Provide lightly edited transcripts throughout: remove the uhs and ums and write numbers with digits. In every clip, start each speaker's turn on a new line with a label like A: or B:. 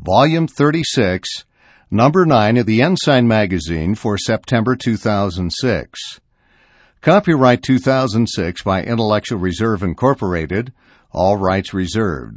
A: Volume 36, Number 9 of the Ensign Magazine for September 2006. Copyright 2006 by Intellectual Reserve Incorporated, all rights reserved.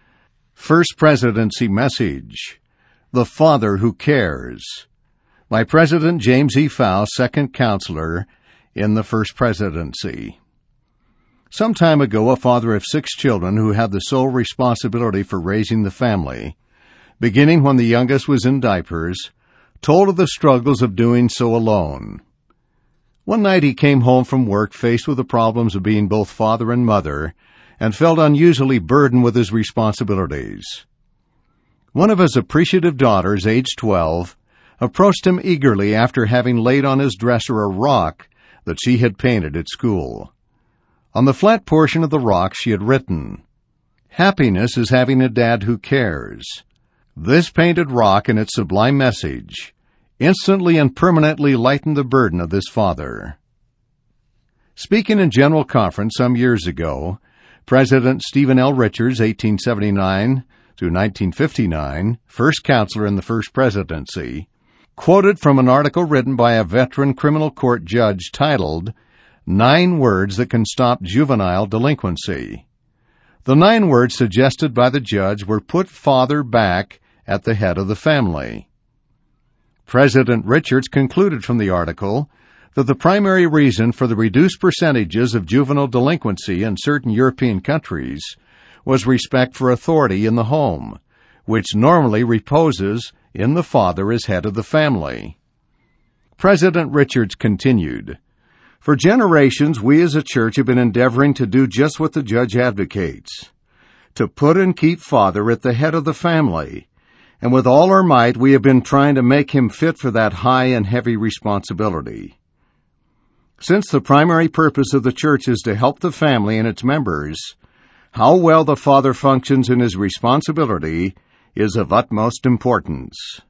A: First Presidency Message: The Father Who Cares, by President James E. Fow, Second Counselor in the First Presidency. Some time ago, a father of 6 children who had the sole responsibility for raising the family, beginning when the youngest was in diapers, told of the struggles of doing so alone. One night he came home from work faced with the problems of being both father and mother, and felt unusually burdened with his responsibilities. One of his appreciative daughters, aged 12, approached him eagerly after having laid on his dresser a rock that she had painted at school. On the flat portion of the rock she had written, "Happiness is having a dad who cares." This painted rock and its sublime message instantly and permanently lightened the burden of this father. Speaking in General Conference some years ago, President Stephen L. Richards, 1879 to 1959, first counselor in the First Presidency, quoted from an article written by a veteran criminal court judge titled 9 Words That Can Stop Juvenile Delinquency. The 9 words suggested by the judge were put father back at the head of the family. President Richards concluded from the article that the primary reason for the reduced percentages of juvenile delinquency in certain European countries was respect for authority in the home, which normally reposes in the father as head of the family. President Richards continued, "For generations, we as a church have been endeavoring to do just what the judge advocates, to put and keep father at the head of the family, and with all our might we have been trying to make him fit for that high and heavy responsibility. Since the primary purpose of the church is to help the family and its members, how well the father functions in his responsibility is of utmost importance."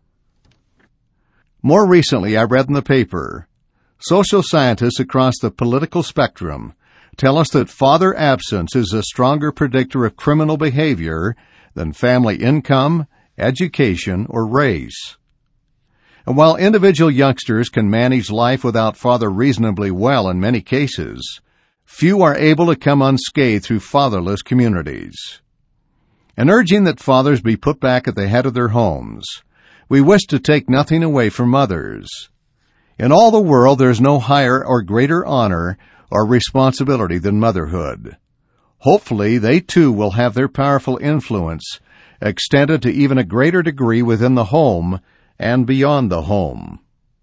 A: More recently, I read in the paper, social scientists across the political spectrum tell us that father absence is a stronger predictor of criminal behavior than family income, education, or race. And while individual youngsters can manage life without father reasonably well in many cases, few are able to come unscathed through fatherless communities. In urging that fathers be put back at the head of their homes, we wish to take nothing away from mothers. In all the world there is no higher or greater honor or responsibility than motherhood. Hopefully they too will have their powerful influence extended to even a greater degree within the home and beyond the home.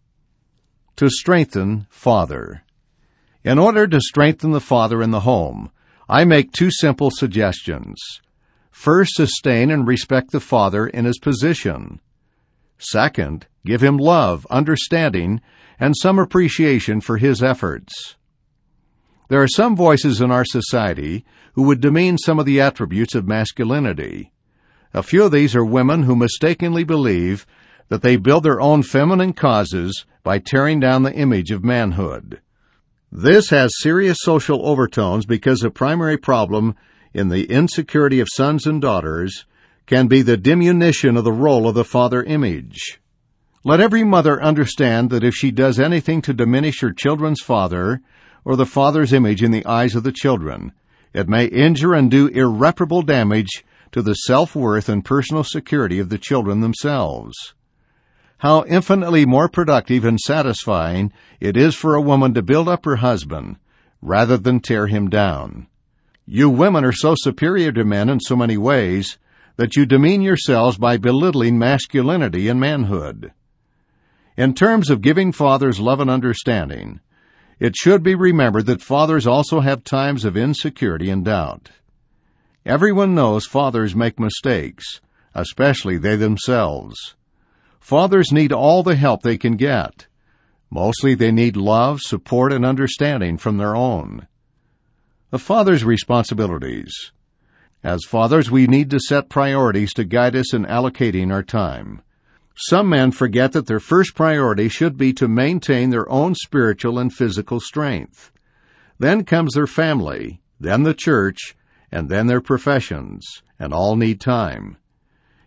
A: To strengthen father. In order to strengthen the father in the home, I make 2 simple suggestions. First, sustain and respect the father in his position. Second, give him love, understanding, and some appreciation for his efforts. There are some voices in our society who would demean some of the attributes of masculinity. A few of these are women who mistakenly believe that they build their own feminine causes by tearing down the image of manhood. This has serious social overtones because a primary problem in the insecurity of sons and daughters can be the diminution of the role of the father image. Let every mother understand that if she does anything to diminish her children's father or the father's image in the eyes of the children, it may injure and do irreparable damage to the self-worth and personal security of the children themselves. How infinitely more productive and satisfying it is for a woman to build up her husband rather than tear him down. You women are so superior to men in so many ways that you demean yourselves by belittling masculinity and manhood. In terms of giving fathers love and understanding, it should be remembered that fathers also have times of insecurity and doubt. Everyone knows fathers make mistakes, especially they themselves. Fathers need all the help they can get. Mostly they need love, support, and understanding from their own. A father's responsibilities. As fathers, we need to set priorities to guide us in allocating our time. Some men forget that their first priority should be to maintain their own spiritual and physical strength. Then comes their family, then the church, and then their professions, and all need time.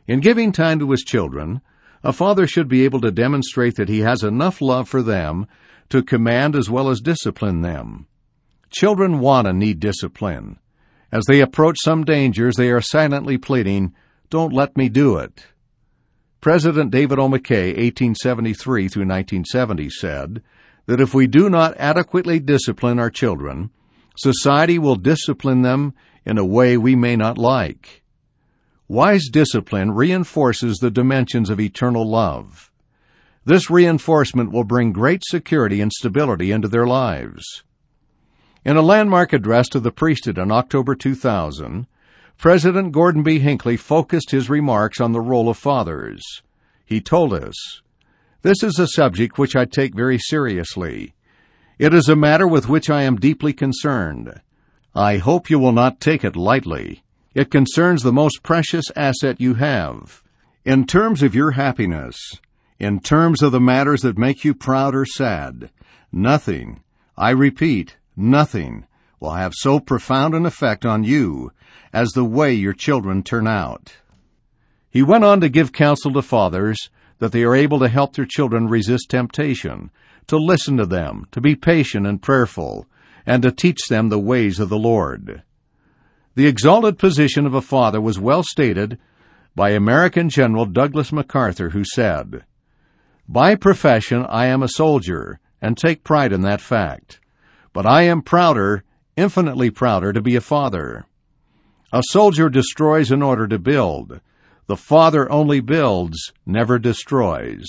A: In giving time to his children, a father should be able to demonstrate that he has enough love for them to command as well as discipline them. Children want and need discipline. As they approach some dangers, they are silently pleading, "Don't let me do it." President David O. McKay, 1873 through 1970, said that if we do not adequately discipline our children, society will discipline them in a way we may not like. Wise discipline reinforces the dimensions of eternal love. This reinforcement will bring great security and stability into their lives. In a landmark address to the priesthood in October 2000, President Gordon B. Hinckley focused his remarks on the role of fathers. He told us, "This is a subject which I take very seriously. It is a matter with which I am deeply concerned. I hope you will not take it lightly. It concerns the most precious asset you have. In terms of your happiness, in terms of the matters that make you proud or sad, nothing, I repeat, nothing, will have so profound an effect on you as the way your children turn out." He went on to give counsel to fathers that they are able to help their children resist temptation, to listen to them, to be patient and prayerful, and to teach them the ways of the Lord. The exalted position of a father was well stated by American General Douglas MacArthur, who said, "By profession I am a soldier, and take pride in that fact. But I am prouder, infinitely prouder, to be a father. A soldier destroys in order to build. The father only builds, never destroys.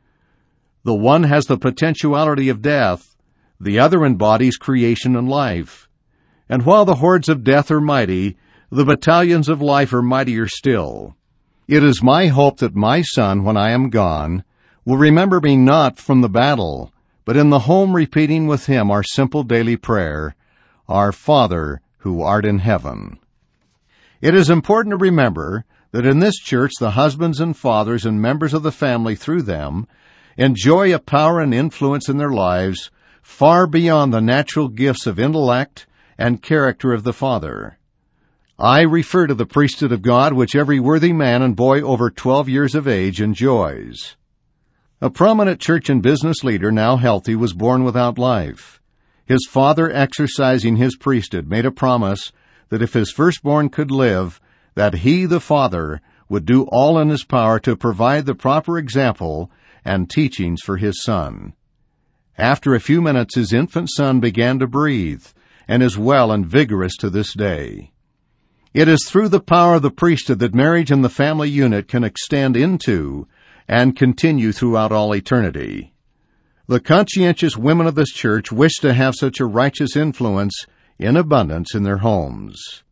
A: The one has the potentiality of death, the other embodies creation and life. And while the hordes of death are mighty, the battalions of life are mightier still. It is my hope that my son, when I am gone, will remember me not from the battle, but in the home repeating with him our simple daily prayer, Our Father who art in heaven." It is important to remember that in this church the husbands and fathers and members of the family through them enjoy a power and influence in their lives far beyond the natural gifts of intellect and character of the father. I refer to the priesthood of God which every worthy man and boy over 12 years of age enjoys. A prominent church and business leader, now healthy, was born without life. His father, exercising his priesthood, made a promise that if his firstborn could live, that he, the father, would do all in his power to provide the proper example and teachings for his son. After a few minutes, his infant son began to breathe and is well and vigorous to this day. It is through the power of the priesthood that marriage and the family unit can extend into and continue throughout all eternity. The conscientious women of this church wish to have such a righteous influence in abundance in their homes.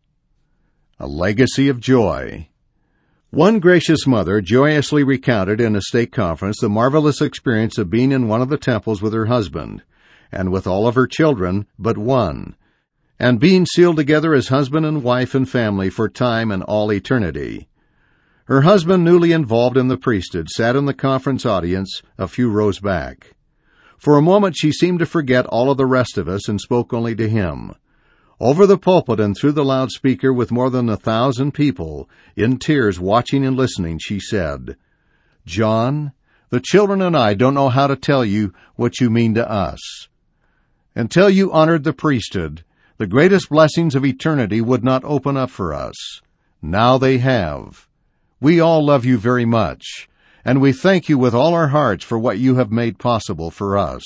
A: A legacy of joy. One gracious mother joyously recounted in a stake conference the marvelous experience of being in one of the temples with her husband, and with all of her children but one, and being sealed together as husband and wife and family for time and all eternity. Her husband, newly involved in the priesthood, sat in the conference audience a few rows back. For a moment she seemed to forget all of the rest of us and spoke only to him. Over the pulpit and through the loudspeaker with more than 1,000 people, in tears watching and listening, she said, "John, the children and I don't know how to tell you what you mean to us. Until you honored the priesthood, the greatest blessings of eternity would not open up for us. Now they have. We all love you very much, and we thank you with all our hearts for what you have made possible for us."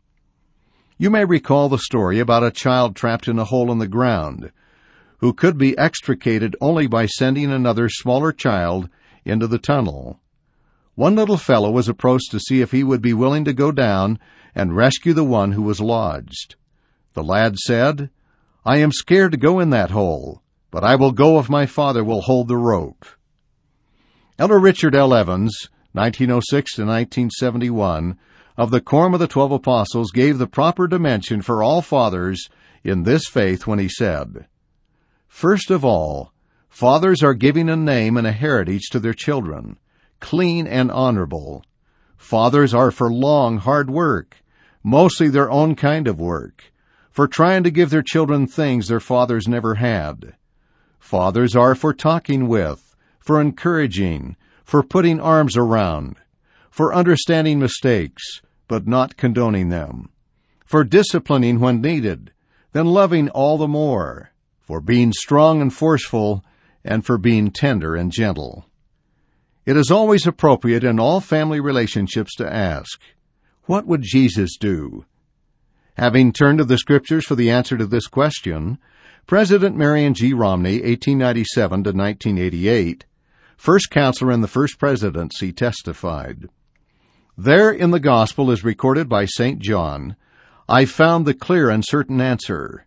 A: You may recall the story about a child trapped in a hole in the ground, who could be extricated only by sending another smaller child into the tunnel. One little fellow was approached to see if he would be willing to go down and rescue the one who was lodged. The lad said, "I am scared to go in that hole, but I will go if my father will hold the rope." Elder Richard L. Evans, 1906 to 1971, of the Quorum of the 12 Apostles, gave the proper dimension for all fathers in this faith when he said, "First of all, fathers are giving a name and a heritage to their children, clean and honorable. Fathers are for long, hard work, mostly their own kind of work, for trying to give their children things their fathers never had. Fathers are for talking with, for encouraging, for putting arms around, for understanding mistakes, but not condoning them, for disciplining when needed, then loving all the more, for being strong and forceful, and for being tender and gentle. It is always appropriate in all family relationships to ask, what would Jesus do? Having turned to the Scriptures for the answer to this question, President Marion G. Romney, 1897 to 1988, first counselor in the First Presidency, testified, "There in the Gospel is recorded by St. John, I found the clear and certain answer.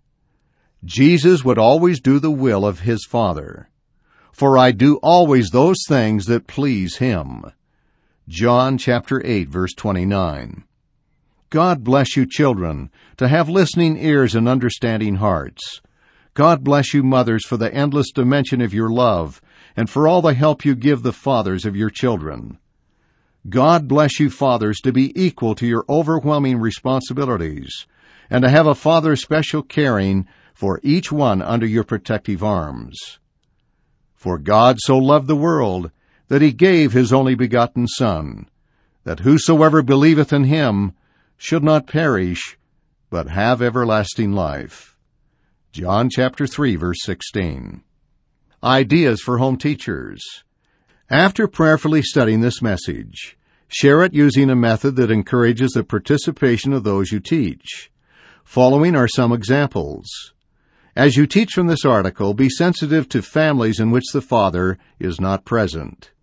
A: Jesus would always do the will of his Father. For I do always those things that please him." John chapter 8, verse 29. God bless you, children, to have listening ears and understanding hearts. God bless you, mothers, for the endless dimension of your love and for all the help you give the fathers of your children. God bless you, fathers, to be equal to your overwhelming responsibilities and to have a Father's special caring for each one under your protective arms. For God so loved the world that he gave his only begotten Son, that whosoever believeth in him should not perish, but have everlasting life. John chapter 3, verse 16. Ideas for home teachers. After prayerfully studying this message, share it using a method that encourages the participation of those you teach. Following are some examples. As you teach from this article, be sensitive to families in which the father is not present.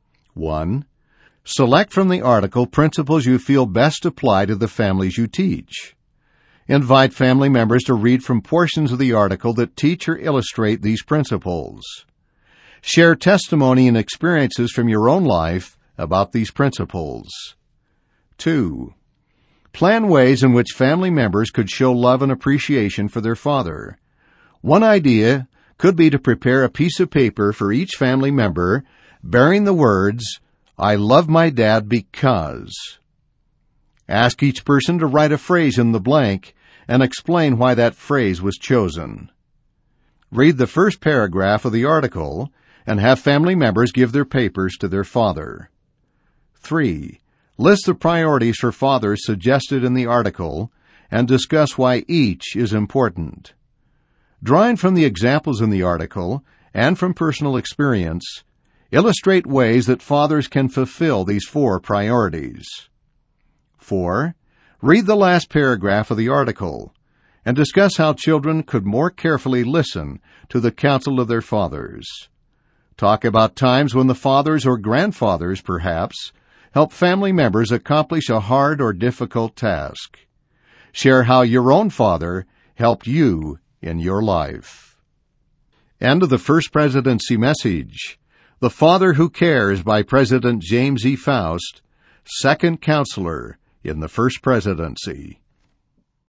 A: 1. Select from the article principles you feel best apply to the families you teach. Invite family members to read from portions of the article that teach or illustrate these principles. Share testimony and experiences from your own life about these principles. 2. Plan ways in which family members could show love and appreciation for their father. One idea could be to prepare a piece of paper for each family member bearing the words, "I love my dad because." Ask each person to write a phrase in the blank and explain why that phrase was chosen. Read the first paragraph of the article and have family members give their papers to their father. 3. List the priorities for fathers suggested in the article and discuss why each is important. Drawing from the examples in the article and from personal experience, illustrate ways that fathers can fulfill these 4 priorities. 4. Read the last paragraph of the article and discuss how children could more carefully listen to the counsel of their fathers. Talk about times when the fathers or grandfathers, perhaps, help family members accomplish a hard or difficult task. Share how your own father helped you in your life. End of the First Presidency Message. The Father Who Cares by President James E. Faust, second counselor in the First Presidency.